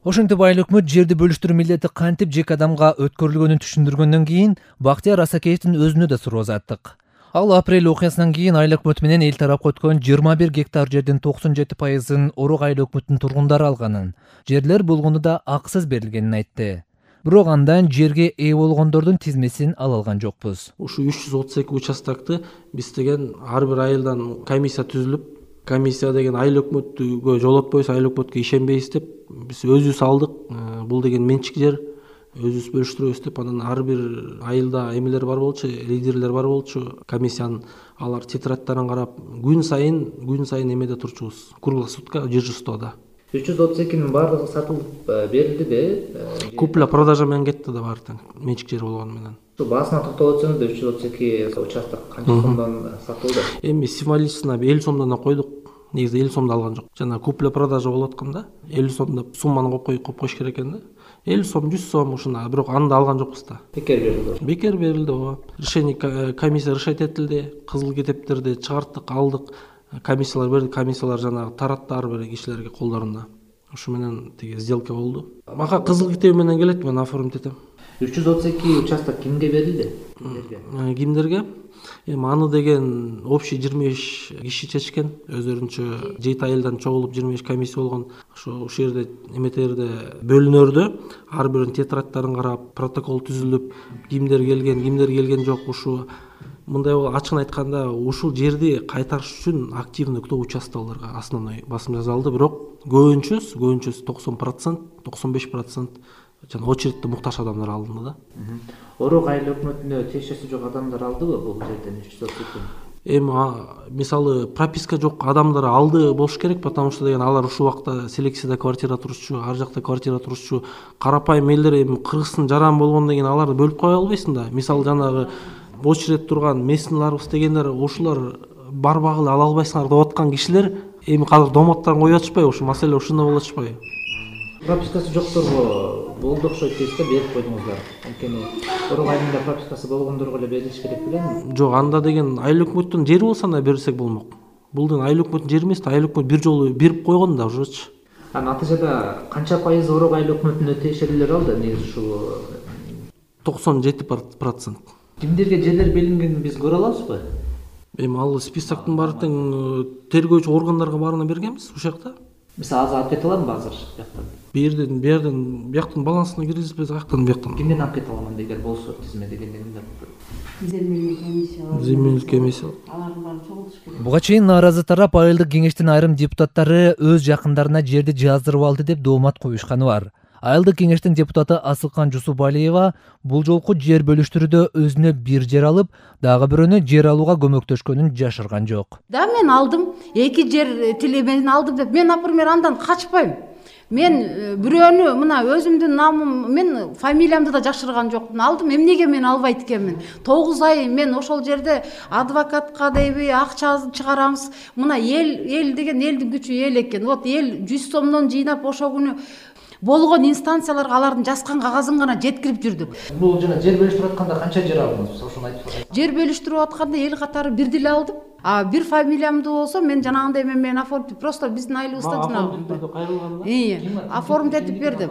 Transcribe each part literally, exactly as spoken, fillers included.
Ошентип айыл өкмөт жерди бөлүштүрүү милдети кантип жеке адамга өткөрүлгөнүн түшүндүргөндөн кийин Бактияр Асакеевдин өзүнө да суроо узаттык. Ал апрель окуясынан кийин айыл өкмөтү менен эл тарапка өткөн жыйырма бир гектар жердин токсон жети пайызын Орок айыл өкмөтүнүн тургундары алганын, жерлер болгону да акысыз берилгенин айтты. Бирок андан жерге ээ болгондордун тизмесин ала алган жокпуз. Ушу үч жүз отуз эки участокты биз деген ар бир айылдан комиссия түзүлүп, комиссия деген айыл өкмөткө жолотпойбуз, айыл өкмөткө ишенбейбиз деп биз өзүбүз алдык. Бул деген менчик жер, өзүбүз бөлүштүрөбүз деп анан ар бир айылда эмелер бар болчу, лидерлер бар болчу. Комиссиянын алар тетрадьтарын карап, күн сайын күн сайын эмеде турчубуз. Круглосутка дежурствода. үч жүз отуз экинин баардыгы сатылып берилди да. Купля продажа менен кетти да баары тең, менчик жер болгону менен. Ушу баасына токтолуп өтсөңүз да үч жүз отуз эки участок канча сомдон сатылды? Эми символична элүү сомдон койдук. Негизи элүү сомдо алган жок. Жана купля продажа болуп атканда элүү сом деп сумманы коюп коюп коюш керек экен да. элүү сом, жүз сом ушуна, бирок аны да алган жокпуз да. Бекер берилди. Бекер берилди, ооба. Решение комиссия решать этилди, кызыл китептерди чыгарттык, алдык. Комиссиялар берди, комиссиялар жанагы таратты ар бир кишилерге колдоруна. Ушу менен тиги сделка болду. Мага кызыл китеби менен келет, мен оформить этем. үч жүз отуз эки участок кимге берилди? Кимдерге? Кимдерге? Эми аны деген общий жыйырма беш киши чечкен. Өздөрүнчө жети айылдан чогулуп жыйырма беш комиссия болгон. Ошо ушул жерде эметерде бөлүнөрдө ар биринин тетрадьтарын карап, протокол түзүлүп, кимдер келген, кимдер келген жок. Ушу мындай ачыгын айтканда ушул жерди кайтарыш үчүн активный кто участвоваларга основной басым жасалды, бирок көбүнчөсү, көбүнчөсү токсон процент, токсон беш процент жана очередте муктаж адамдар алынды да. Орок айыл өкмөтүнө тиешеси жок адамдар алдыбы бул жерден үч жүз отуз эки? Эми мисалы прописка жок адамдар алды болуш керек, потому что деген алар ушул убакта селекцияда квартира турушчу, ар жакта квартира турушчу. Карапайым элдер эми кыргыздын жаран болгондон кийин аларды бөлүп кое албайсың да. Мисалы жанагы очеред турган местныйларыбыз дегендер ушулар барбагыла ала албайсыңар деп аткан кишилер эми азыр домотторун коюп атышпайбы? Ушу маселе ушунда болуп атышпайбы? Пропискасы жокторго болду окшойт дейсиз да, берип койдуңуздар. Анткени Орок айылында пропискасы болгондорго эле берилиш керек белем? Жок, анда деген айыл өкмөттүн жери болсо анда берсек болмок. Бул деген айыл өкмөттүн жери эмес да, айыл өкмөт бир жолу берип койгон да ужочу. А натыйжада канча пайыз Орок айыл өкмөтүнө тиешелүүлөр алды негизи ушул? токсон жети процент. Кимдерге жерлер белгингенин биз көрө алабызбы? Эми ал списоктун баары тең тергөөчү органдарга баарына бергенбиз ушул жакта. Мисалы азыр алып кете аламбы азыр жактан? Бирден, бирден, бияктын балансына киргизбейбиз, аяктан бияктан. Кимден алып кете аламын эгер болсо тизме дегендегиндер? Земельный комиссия. Земельный комиссия. Алардын баарын чогултуш керек. Буга чейин нааразы тарап айылдык кеңештин айрым депутаттары өз жакындарына жерди жаздырып алды деп доомат коюшканы бар. Айылдык кеңештин депутаты Асылкан Жусупалиева бул жолку жер бөлүштүрүүдө өзүнө бир жер алып, дагы бирөөнө жер алууга көмөктөшкөнүн жашырган жок. Да, мен алдым, эки жер тилемени алдым деп, мен, например, андан качпайм. Мен бирөөнү мына өзүмдүн намым, мен фамилиямды да жашырган жокмун. Алдым, эмнеге мен албайт экенмин? тогуз ай мен ошол жерде адвокатка дейби, акча чыгарамыз. Мына эл, эл деген элдин күчү эл экен. Вот эл жүз сомдон жыйнап ошо күнү болгон инстанцияларга алардын жазган кагазын гана жеткирип жүрдүк. Бул жана жер бөлүштүрүп атканда канча жер алдыңыз? Ошону айтып бериңиз. Жер бөлүштүрүп атканда эл катары бир деле алдым. А бир фамилиямды болсо мен жанагындай эме менен оформить, просто биздин айылыбызда жанагы. Ии, оформить этип бердим.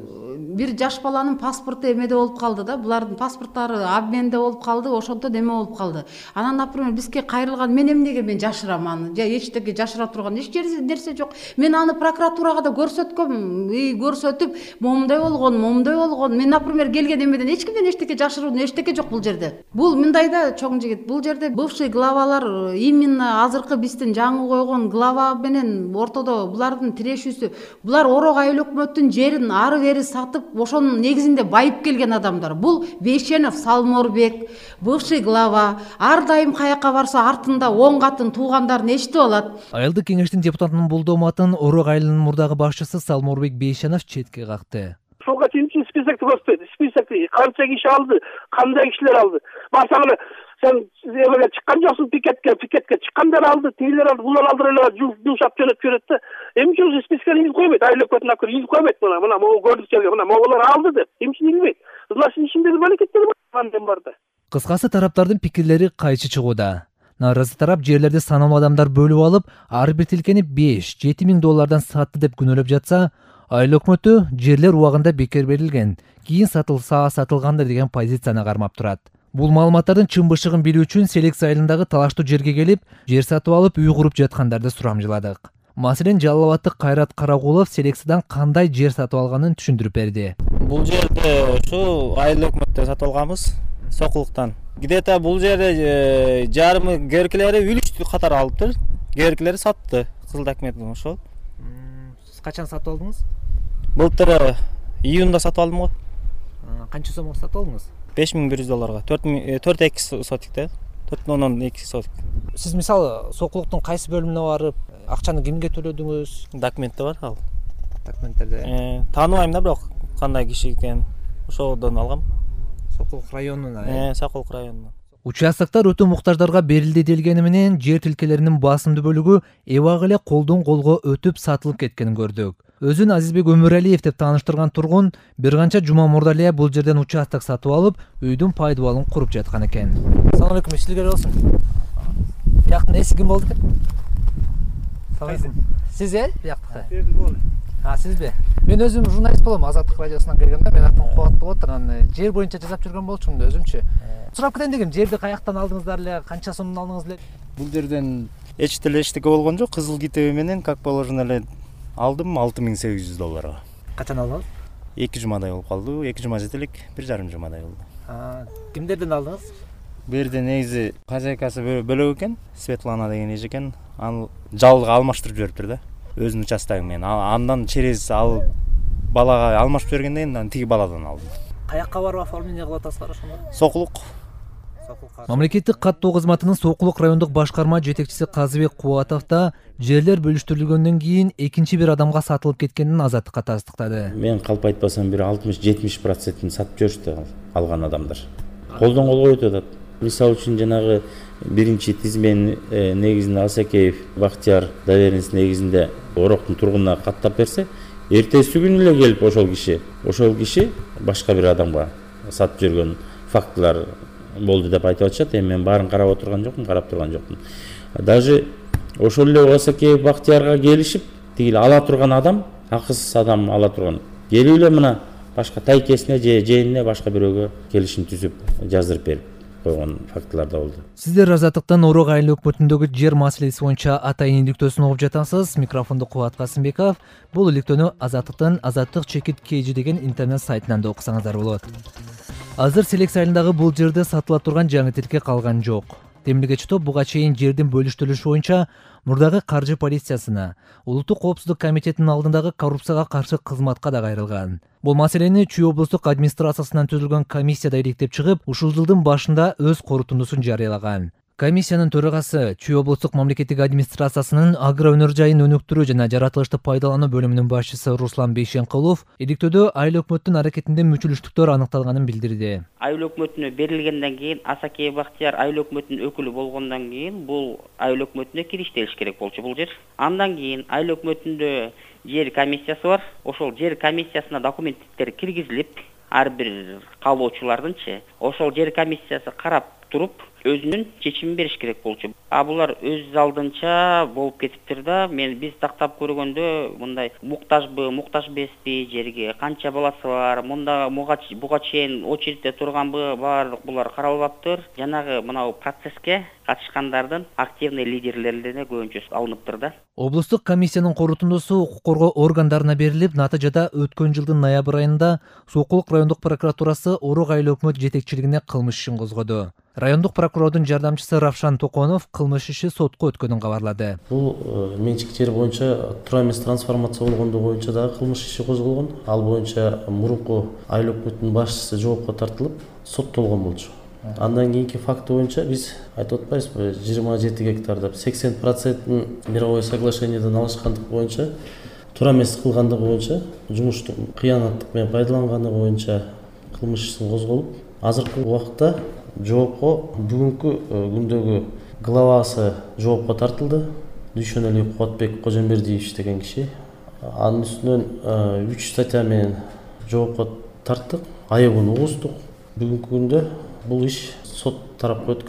Бир жаш баланын паспорту эмеде болуп калды да, булардын паспорттары обменде болуп калды, ошондон эме болуп калды. Анан, например, бизге кайрылган, мен эмнеге мен жашырам аны? Же эчтеке жашыра турган эч нерсе жок. Мен аны прокуратурага да көрсөткөм, и көрсөтүп, момундай болгон, момундай болгон. Мен, например, келген эмеден эч кимден эчтеке жашыруун эчтеке жок бул жерде. Бул мындай да, чоң жигит, бул жерде бывший главалар, именно азыркы биздин жаңы койгон глава менен ортодо булардын тирешүүсү, булар Орок айыл өкмөттүн жерин ары бери сатып ошонун негизинде байып келген адамдар. Бул Бейшенов Салморбек, бывший глава, ар дайым каяка барса артында он катын туугандарын эчтип алат. Айылдык кеңештин депутатынын бул дооматын Орок айылынын мурдагы башчысы Салморбек Бейшенов четке какты. Ошолго чейин списокты көрсөтпөйт. Списокты канча киши алды, кандай кишилер алды. Барсаң эле сен эмеге чыккан жоксуң, пикетке, пикетке чыккандар алды, тигилер алды, булар алдыр эле жумшап жөнөтүп жүрөт да. Эмне үчүн списканы изип койбойт? Айыл өкмөтүнө акыр изип койбойт мына, мына могу көрдүк жерге, мына моголар алды деп. Эмне үчүн избейт? Значит, ишиндеги балекеттер бар барда. Кыскасы тараптардын пикирлери кайчы чыгууда. Нааразы тарап жерлерди саналуу адамдар бөлүп алып, ар бир тилкени беш жети миң доллардан сатты деп күнөөлөп жатса, Айыл өкмөтү жерлер убагында бекер берилген, кийин сатылса сатылгандыр деген позицияны кармап турат. Бул маалыматтардын чын бышыгын билүү үчүн Селекс айылындагы талаштуу жерге келип, жер сатып алып үй куруп жаткандарды сурамжыладык. Маселен, Жалал Абаддык Кайрат Карагулов Селексадан кандай жер сатып алганын түшүндүрүп берди. Бул жерди ушу айыл өкмөттөн сатып алганбыз, Сокулуктан. Где-то бул жерде жарымы керкелери үлүштү катары алыптыр. Керкелери сатты, Кызыл Акметов ошол. Сиз качан сатып алдыңыз? Былтыр июнда сатып алдым го. Канча сомго сатып алдыңыз? беш миң бир жүз долларга. төрт эки сотикте. төрт миң эки сотик. Сиз мисалы Сокулуктун кайсы бөлүмүнө барып, акчаны кимге төлөдүңүз? Документте бар ал. Документтерде. Тааныбайм да, бирок кандай киши экен. Ошодон алгам. Сокулук районуна. Э, Сокулук районуна. Участоктор өтө муктаждарга берилди делгени менен жер тилкелеринин басымдуу бөлүгү эбак эле колдон колго өтүп сатылып кеткенин көрдүк. Өзүн Азизбек Өмүралиев деп тааныштырган тургун бир канча жума мурда эле бул жерден участок сатып алып, үйдүн пайдубалын куруп жаткан экен. Салам алейкум, иштилер болсун. Бияктын эси ким болду экен? Салам. Сиз э? Бияктыкы. А, сизби? Мен өзүм журналист болом, Азаттык радиосунан келгем да, мен аттым Кубат болуп атат, анан жер боюнча жасап жүргөн болчумун да өзүмчү. Сурап кетейин дегем, жерди каяктан алдыңыздар эле, канча сомдон алдыңыз эле? Бул жерден эч деле эчтеке болгон жок, кызыл китеби менен как положено эле алдым алты миң сегиз жүз долларга. Качан алдыңыз? эки жумадай болуп калды, эки жума жете элек, бир жарым жумадай болду. А, кимдерден алдыңыз? Бу жерде негизи хозяйкасы бөлөк экен, Светлана деген эже экен, аны жалга алмаштырып жибериптир да. Өзүнүн участогу менен. Андан через ал балага алмашып бергенден кийин тиги баладан алдым. Каякка барып оформление кылып атасыздар ошондо? Сокулук. Мамлекеттик каттоо кызматынын Сокулук райондук башкарма жетекчиси Казыбек Кубатов да жерлер бөлүштүрүлгөндөн кийин экинчи бир адамга сатылып кеткенин Азаттыкка тастыктады. Мен калп айтпасам бир алтымыш жетимиш процентин сатып жиберишти алган адамдар. Колдон колго өтүп атат. Мисалы үчүн жанагы биринчи тизмен негизинде Асакеев Бактияр доверенность негизинде Ороктун тургунуна каттап берсе, эртеси күнү эле келип ошол киши, ошол киши башка бир адамга сатып жүргөн фактылар болду деп айтып атышат. Эми мен баарын карап отурган жокмун, карап турган жокмун. Даже ошол эле Асакеев Бактиярга келишип, тиги ала турган адам, акысыз адам ала турган. Келип эле мына башка тайкесине же жээнине башка бирөөгө келишим түзүп жаздырып берип койгон фактылар да болду. Сиздер Азаттыктан Орок айыл өкмөтүндөгү жер маселеси боюнча атайын иликтөөсүн угуп жатасыз. Микрофонду Кубат Касымбеков. Бул иликтөөнү Азаттыктан Азаттык чекит kg деген интернет сайтынан да окусаңыздар болот. Азыр Селекс айылындагы бул жерде сатыла турган жаңы тилке калган жок. Темиргечи топ буга чейин жердин бөлүштүрүлүшү боюнча мурдагы каржы полициясына, Улуттук коопсуздук комитетинин алдындагы коррупцияга каршы кызматка да кайрылган. Бул маселени Чүй облустук администрациясынан түзүлгөн комиссия да иликтеп чыгып, ушул жылдын башында өз корутундусун жарыялаган. Комиссиянын төрагасы Чүй облустук мамлекеттик администрациясынын агро өнөр жайын өнүктүрүү жана жаратылышты пайдалануу бөлүмүнүн башчысы Руслан Бейшенкулов иликтөөдө айыл өкмөттүн аракетинде мүчүлүштүктөр аныкталганын билдирди. Айыл өкмөтүнө берилгенден кийин Асакеев Бактияр айыл өкмөтүнүн өкүлү болгондон кийин бул айыл өкмөтүнө кириштелиш керек болчу бул жер. Андан кийин айыл өкмөтүндө жер комиссиясы бар. Ошол жер комиссиясына документтер киргизилип, ар бир каалоочулардынчы ошол жер комиссиясы карап туруп өзүнүн чечимин бериш керек болчу. А булар өз алдынча болуп кетиптир да. Мен биз тактап көргөндө мындай муктажбы, муктаж эмеспи, жерге канча баласы бар, мында буга чейин очередте турганбы, баардык булар каралбаптыр. Жанагы мынау процесске катышкандардын активный лидерлерине көбүнчөсү алыныптыр да. Облустук комиссиянын корутундусу укук коргоо органдарына берилип, натыйжада өткөн жылдын ноябрь айында Сокулук райондук прокуратурасы Орок айыл өкмөт жетекчилигине кылмыш ишин козгоду. Райондук прокурордун жардамчысы Равшан Токонов кылмыш иши сотко өткөнүн кабарлады. Бул менчик жер боюнча тура эмес трансформация болгондугу боюнча дагы кылмыш иши козголгон. Ал боюнча мурунку айыл өкмөтүнүн башчысы жоопко тартылып, соттолгон болчу. Андан кийинки факты боюнча биз айтып атпайбызбы, жыйырма жети гектар деп сексен процентин мировой соглашениеден алышкандык боюнча, туура эмес кылгандыгы боюнча, жумуштук кыянаттык менен пайдаланганы боюнча кылмыш иши козголуп, азыркы убакта жоопко бүгүнкү күндөгү главасы жоопко тартылды. Дүйшөнөли Кубатбек Кожомбердиевич деген киши. Анын үстүнөн үч статья менен жоопко тарттык, айыбын угуздук. Бүгүнкү күндө бул иш сот тарапка өткөн.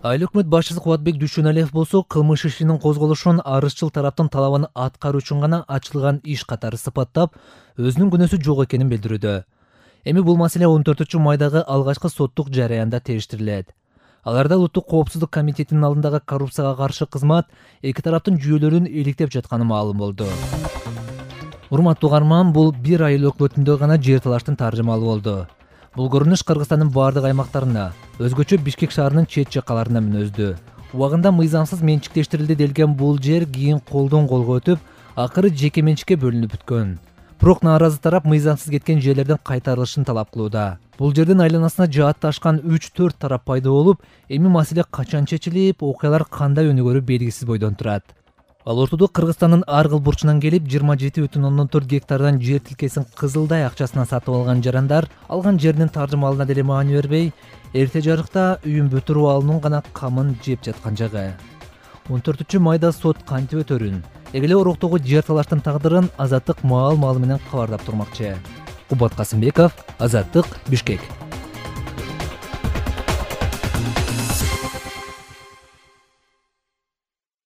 Айыл өкмөт башчысы Кубатбек Дүйшөналиев болсо кылмыш ишинин козголушун арызчыл тараптын талабын аткаруу үчүн гана ачылган иш катары сыпаттап, өзүнүн күнөөсү жок экенин билдирүүдө. Эми бул маселе он төртүнчү майдагы алгачкы соттук жараянда териштирилет. Аларда Улуттук коопсуздук комитетинин алдындагы коррупцияга каршы кызмат эки тараптын жүйөлөрүн иликтеп жатканы маалым болду. Урматтуу угарман, бул бир айыл өкмөтүндө гана жер талаштын таржымалы болду. Бул көрүнүш Кыргызстандын бардык аймактарына, өзгөчө Бишкек шаарынын чет жакаларына мүнөздүү. Убагында мыйзамсыз менчиктештирилди делген бул жер кийин колдон колго өтүп, акыры жеке менчикке бөлүнүп бүткөн. Бирок нааразы тарап мыйзамсыз кеткен жерлердин кайтарылышын талап кылууда. Бул жердин айланасына жаатташкан үч төрт тарап пайда болуп, эми маселе качан чечилип, окуялар кандай өнүгөрү белгисиз бойдон турат. Ал ортодо Кыргызстандын ар кыл бурчунан келип жыйырма жети бүтүн ондон төрт гектардан жер тилкесин Кызылдай акчасына сатып алган жарандар алган жеринин таржымалына деле маани бербей, эрте жарыкта үйүн бүтүрүп алуунун гана камын жеп жаткан жагы. он төртүнчү майда сот кантип өтөрүн, эгеле ороктогу жер талаштын тагдырын Азаттык маал-маалы менен кабардап турмакчы. Кубат Касымбеков, Азаттык, Бишкек.